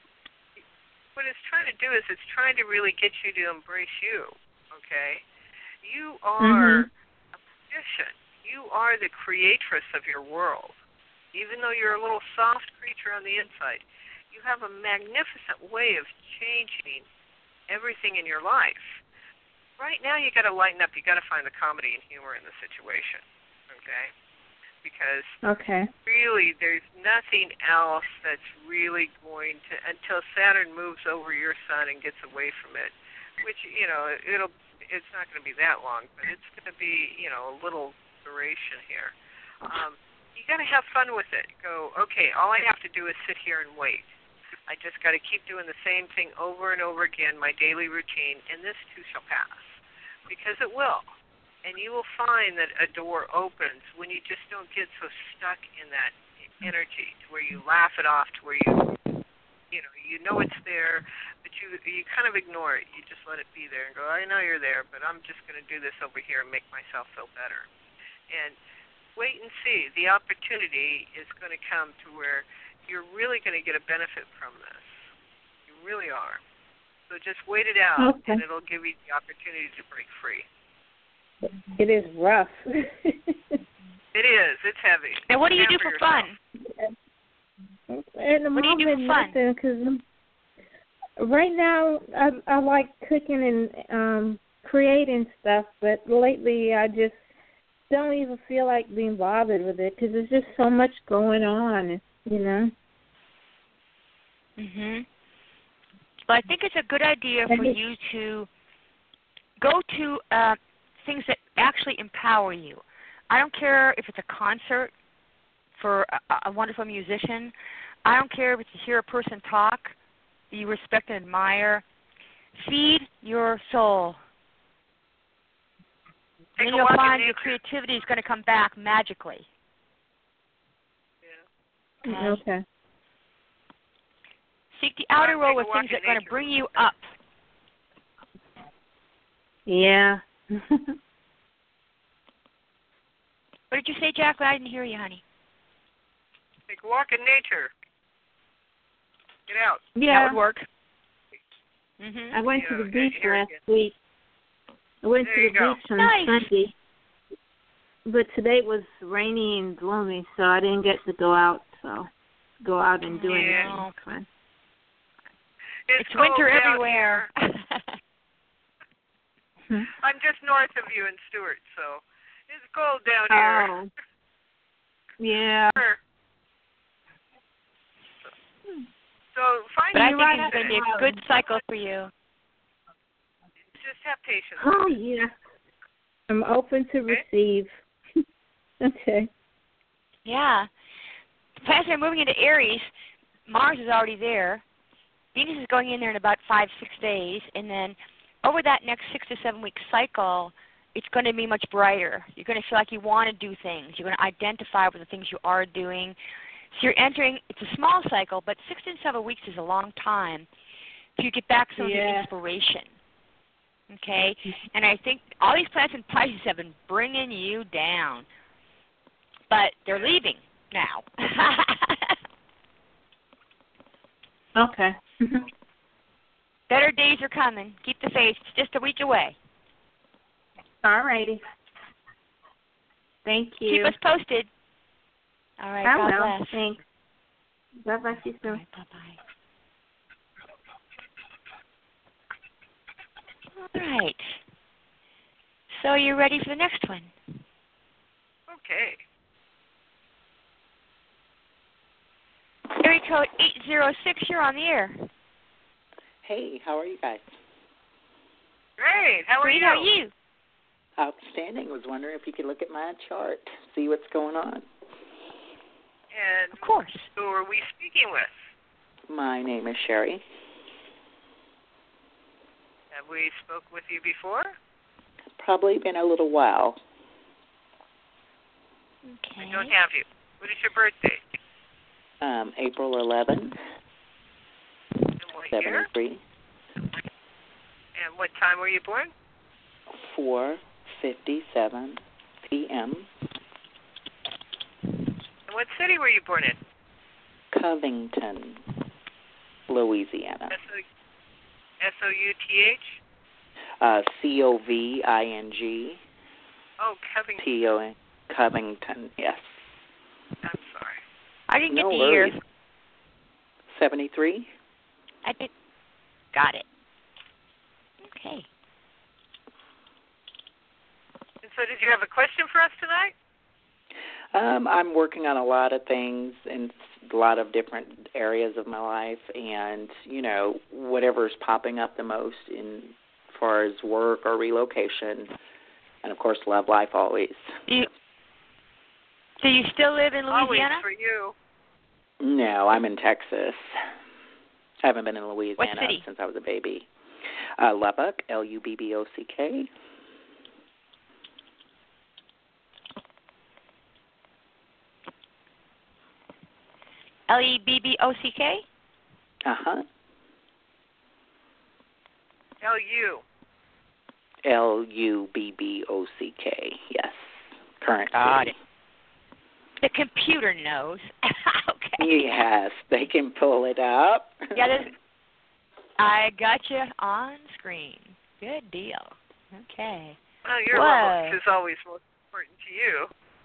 what it's trying to do is it's trying to really get you to embrace you, okay? You are mm-hmm. a magician. You are the creatress of your world. Even though you're a little soft creature on the inside, you have a magnificent way of changing everything in your life. Right now, you got to lighten up. You got to find the comedy and humor in the situation, okay? Because okay. really, there's nothing else that's really going to until Saturn moves over your Sun and gets away from it, which you know it'll. It's not going to be that long, but it's going to be, you know, a little duration here. Um, you got to have fun with it. Go, okay, all I have to do is sit here and wait. I just got to keep doing the same thing over and over again, my daily routine, and this too shall pass. Because it will. And you will find that a door opens when you just don't get so stuck in that energy to where you laugh it off, to where you, you know, you know it's there, but you you kind of ignore it. You just let it be there and go, I know you're there, but I'm just going to do this over here and make myself feel better. And wait and see. The opportunity is going to come to where you're really going to get a benefit from this. You really are. So just wait it out, okay. and it'll give you the opportunity to break free. It is rough. It is. It's heavy. And what do you do for yourself. fun? At the what do you do moment, for fun? nothing, because right now I I like cooking and um creating stuff, but lately I just don't even feel like being bothered with it because there's just so much going on, you know. Mhm. But I think it's a good idea for you to go to uh, things that actually empower you. I don't care if it's a concert for a, a wonderful musician. I don't care if it's to hear a person talk that you respect and admire. Feed your soul. Take and a you'll walk find in your creativity is going to come back magically. Yeah. Okay. Seek the outer Take world a with walk things in that are going to nature. bring you up. Yeah. What did you say, Jacqueline? I didn't hear you, honey. Take a walk in nature. Get out. Yeah. That would work. Mhm. I went Yeah, to the beach here last again. week. I went There to you the go. beach on Nice. Sunday, but today was rainy and gloomy, so I didn't get to go out. So go out and do Yeah. anything fun. It's, It's cold winter down everywhere. Hmm. I'm just north of you in Stewart, so it's cold down here. Oh. Yeah. So find But I you think right it's going to be a good cycle for you. Just have patience. Oh, yeah. I'm open to Okay. receive. Okay. Yeah. The planets are moving into Aries. Mars is already there. Venus is going in there in about five, six days. And then over that next six to seven week cycle, it's going to be much brighter. You're going to feel like you want to do things. You're going to identify with the things you are doing. So you're entering, it's a small cycle, but six to seven weeks is a long time to get back some of your Yeah. inspiration. Okay? And I think all these planets in Pisces have been bringing you down. But they're leaving now. Okay. Better days are coming. Keep the faith. It's just a week away. All righty. Thank you. Keep us posted. All right. I God will. bless. Thanks. God bless you soon. All right, bye-bye. All right. So you ready for the next one? Okay. Area code eight zero six, you're on the air. Hey, how are you guys? Great. How are Great, you? how are you? Outstanding. Was wondering if you could look at my chart, see what's going on. And Of course. who are we speaking with? My name is Sherry. Have we spoke with you before? Probably been a little while. Okay. I don't have you. What is your birthday? Um, April eleventh, And what year? seventy-three, And what time were you born? four fifty-seven p.m. And what city were you born in? Covington, Louisiana. S O U T H? Uh, C O V I N G Oh, Covington. T O N, Covington, yes. I'm sorry. I didn't get No the worries. year. seventy-three? I did. Got it. Okay. And so did you have a question for us tonight? Um, I'm working on a lot of things in a lot of different areas of my life, and, you know, whatever's popping up the most in as far as work or relocation, and, of course, love life always. Do you, do you still live in Always Louisiana? for you. No, I'm in Texas. I haven't been in Louisiana What city? since I was a baby. Uh, Lubbock, L U B B O C K. L E B B O C K? Uh-huh. L U. L U B B O C K, yes. Current Got city. it. The computer knows. Okay. Yes, they can pull it up. Yeah, there's, I got you on screen. Good deal. Okay. Well, your Whoa. love is always most important to you.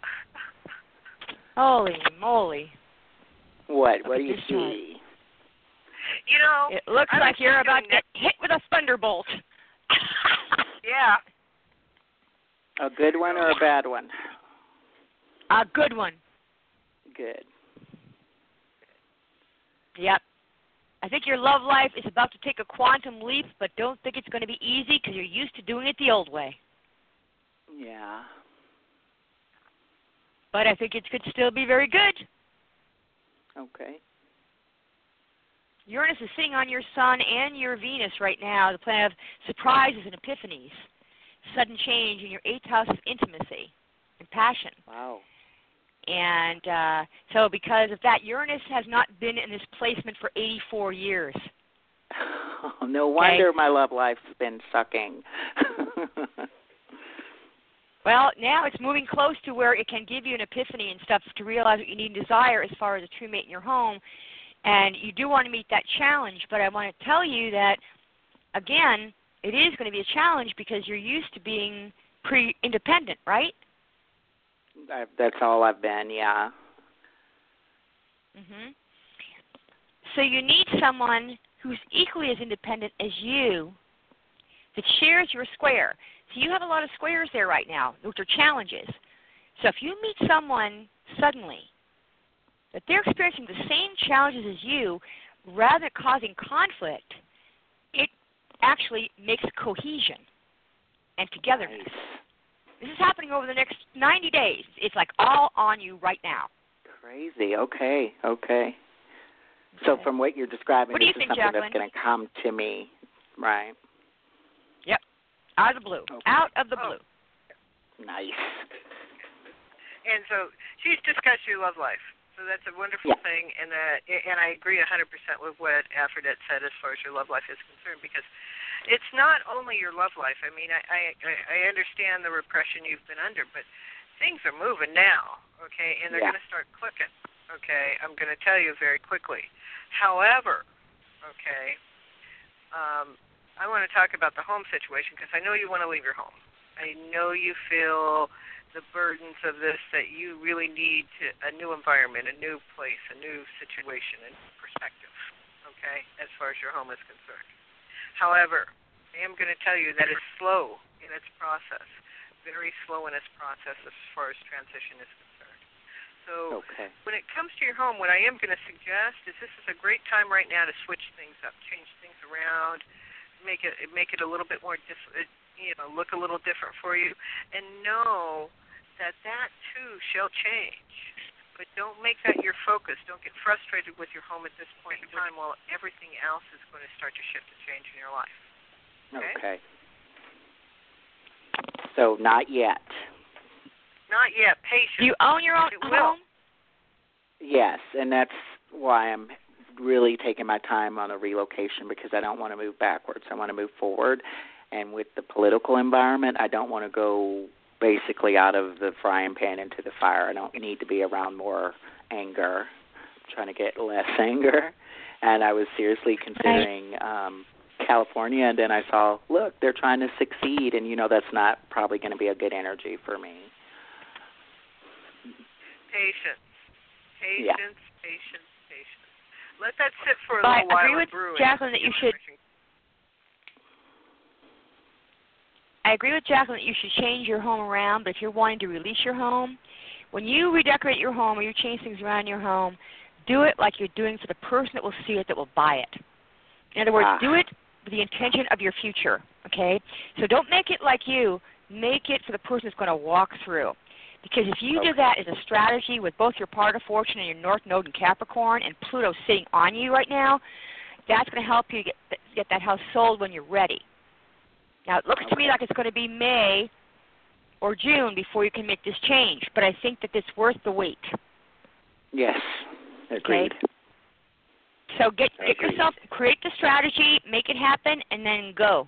Holy moly. What? What Look do you at this see? You know, It looks I like was you're just about doing to get hit with a thunderbolt. yeah. A good one or a bad one? A good one. Good. Yep. I think your love life is about to take a quantum leap, but don't think it's going to be easy because you're used to doing it the old way. Yeah. But I think it could still be very good. Okay. Uranus is sitting on your Sun and your Venus right now, the planet of surprises and epiphanies, sudden change in your eighth house of intimacy and passion. Wow. And uh, so because of that, Uranus has not been in this placement for eighty-four years. Oh, no wonder my love life's been sucking. Well, now it's moving close to where it can give you an epiphany and stuff to realize what you need and desire as far as a true mate in your home. And you do want to meet that challenge, but I want to tell you that, again, it is going to be a challenge because you're used to being pre-independent, right? I, that's all I've been, yeah. Mm-hmm. So you need someone who's equally as independent as you that shares your square. So you have a lot of squares there right now, which are challenges. So if you meet someone suddenly that they're experiencing the same challenges as you, rather than causing conflict, it actually makes cohesion and togetherness. Nice. This is happening over the next ninety days. It's like all on you right now. Crazy. Okay. Okay. So from what you're describing, what do you this think, is something Jacqueline? that's going to come to me, right? Yep. Out of the blue. Okay. Out of the Oh. blue. Nice. And so she's discussed your love life. So that's a wonderful Yeah. thing, and uh, and I agree one hundred percent with what Aphrodite said as far as your love life is concerned, because it's not only your love life. I mean, I, I, I understand the repression you've been under, but things are moving now, okay, and they're Yeah. going to start clicking, okay? I'm going to tell you very quickly. However, okay, um, I want to talk about the home situation because I know you want to leave your home. I know you feel the burdens of this, that you really need to, a new environment, a new place, a new situation, and perspective, okay, as far as your home is concerned. However, I am going to tell you that it's slow in its process, very slow in its process as far as transition is concerned. So Okay. when it comes to your home, what I am going to suggest is this is a great time right now to switch things up, change things around, make it make it a little bit more, diff- you know, look a little different for you, and know that that too shall change. But don't make that your focus. Don't get frustrated with your home at this point in time while everything else is going to start to shift and change in your life. Okay? Okay. So not yet. Not yet. Patience. Do you own your own It will. home? Yes, and that's why I'm really taking my time on a relocation, because I don't want to move backwards. I want to move forward. And with the political environment, I don't want to go basically out of the frying pan into the fire. I don't need to be around more anger. I'm trying to get less anger. And I was seriously considering um, California, and then I saw, look, they're trying to succeed, and, you know, that's not probably going to be a good energy for me. Patience. Patience, Yeah. patience, patience. Let that sit for a But I little while agree with and brew. Jacqueline that you should I agree with Jacqueline that you should change your home around, but if you're wanting to release your home, when you redecorate your home or you change things around in your home, do it like you're doing for the person that will see it, that will buy it. In other words, Ah. do it with the intention of your future, okay? So don't make it like you. Make it for the person that's going to walk through. Because if you Okay. do that as a strategy with both your part of fortune and your North Node in Capricorn and Pluto sitting on you right now, that's going to help you get, get that house sold when you're ready. Now, it looks Okay. to me like it's going to be May or June before you can make this change, but I think that it's worth the wait. Yes, agreed. Okay. So get get Agreed. yourself, create the strategy, make it happen, and then go.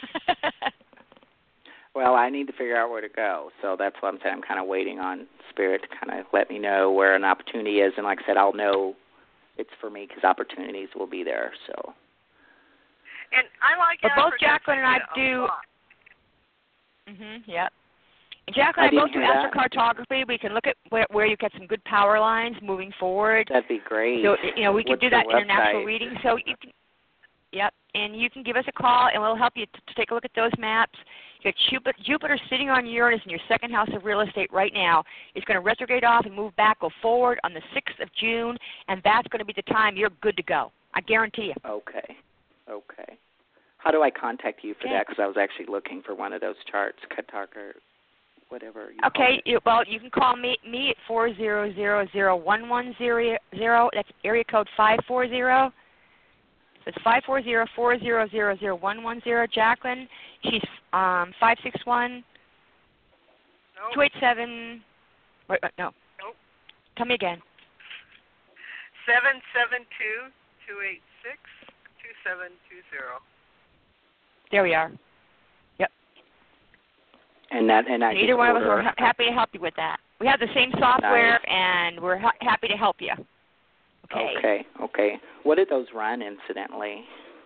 Well, I need to figure out where to go, so that's what I'm saying. I'm kind of waiting on Spirit to kind of let me know where an opportunity is, and like I said, I'll know it's for me because opportunities will be there. So. And I like But both Africa Jacqueline and I a do. lot. Mhm. Yep. And Jacqueline I and I both didn't do hear that. astrocartography. We can look at where, where you get some good power lines moving forward. That'd be great. So you know we can What's do your that international website? reading. So you can, yep, and you can give us a call, and we'll help you to, to take a look at those maps. You got Jupiter, Jupiter sitting on Uranus in your second house of real estate right now. It's going to retrograde off and move back, go forward on the sixth of June, and that's going to be the time you're good to go. I guarantee you. Okay. Okay. How do I contact you for Okay. that? Because I was actually looking for one of those charts, Katak or whatever. You Okay, call it. you, well, you can call me me at four zero zero zero one one zero zero. That's area code five four zero. So it's five four zero four zero zero zero one one zero. Jacqueline, she's um five six one Nope. two eight seven. Wait, wait, no. Nope. Tell me again. seven seven two, two eight six, two seven two zero. There we are. Yep. And that, and I And either just one of us order- are ha- happy to help you with that. We have the same software, Nice. and we're ha- happy to help you. Okay. Okay. Okay. What did those run, incidentally?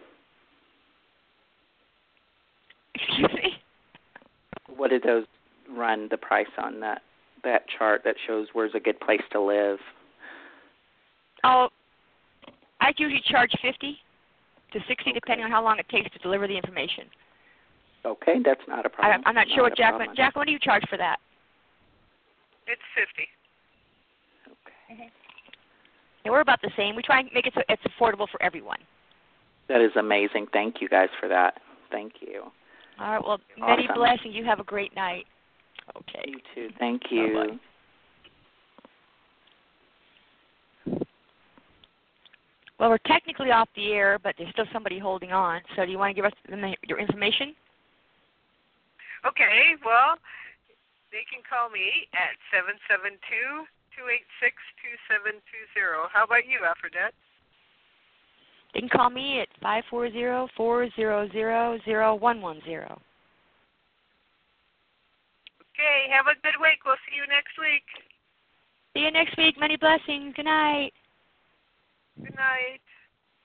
Excuse me. What did those run the price on that that chart that shows where's a good place to live? Oh, I usually charge fifty to sixty, Okay. depending on how long it takes to deliver the information. Okay, that's not a I, problem. I'm not sure what a Jacqueline. problem. Jacqueline, what do you charge for that? It's fifty. Okay. Yeah, we're about the same. We try and make it so it's affordable for everyone. That is amazing. Thank you guys for that. Thank you. All right. Well, many Awesome. blessings. You have a great night. Okay. You too. Thank you. Bye-bye. Well, we're technically off the air, but there's still somebody holding on. So do you want to give us your information? Okay, well, they can call me at seven seven two, two eight six, two seven two zero. How about you, Aphrodite? They can call me at five four zero, four zero zero, zero one one zero. Okay, have a good week. We'll see you next week. See you next week. Many blessings. Good night. Good night.